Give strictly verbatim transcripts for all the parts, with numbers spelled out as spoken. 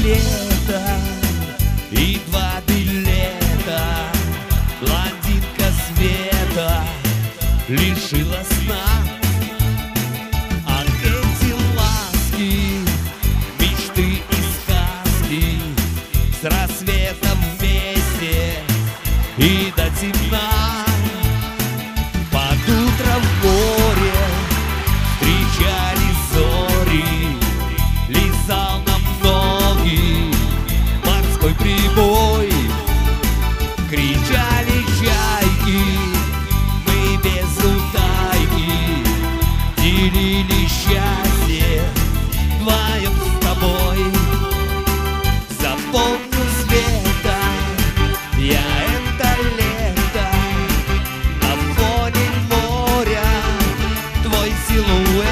лето и два билета. Блондинка Света лишила сна. А эти ласки, мечты и сказки с рассветом вместе и до темна. Под утро в море встречали зори, лизал нам ноги морской прибой. Кричали чайки, мы без утайки делили счастье вдвоем с тобой. Запомню, Света, я это лето, на фоне моря твой силуэт.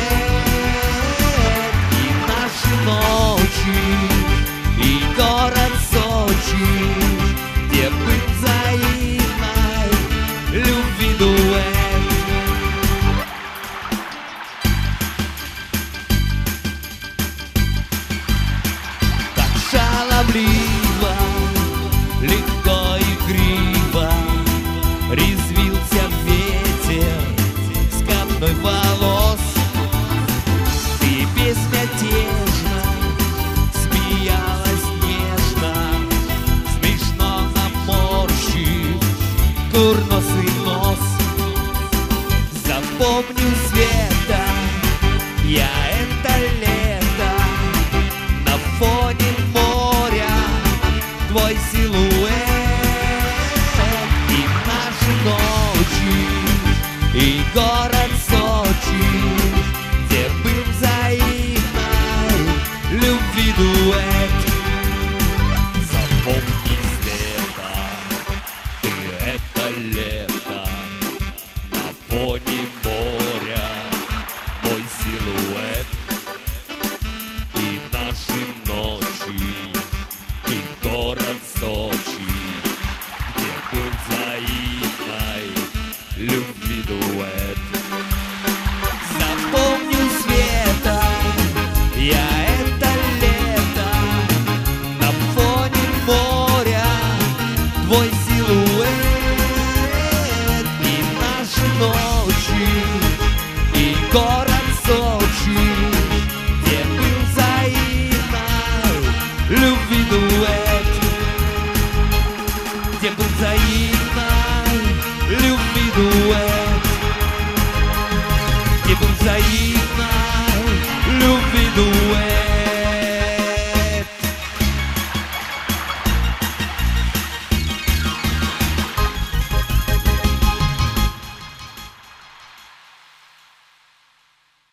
И наши ночи, и город Сочи, где был взаимной любви дуэт. Так шаловливо, легко и игриво резвился ветер с копной волос. Ты безмятежно смеялась нежно, смешно наморщив курносый нос. Запомню, Света, я это лето, на фоне моря твой силуэт. И наши ночи, и город Сочи, где был взаимной любви дуэт. Запомни, Света, ты это лето, на фоне моря мой силуэт. И наши ночи, и город Сочи, где был взаимной любви дуэт. Запомню, Света, я это лето, на фоне моря твой силуэт. И наши ночи, и город Сочи, где был взаимной любви дуэт. Где был взаимной любви дуэт. Где был взаимной любви дуэт.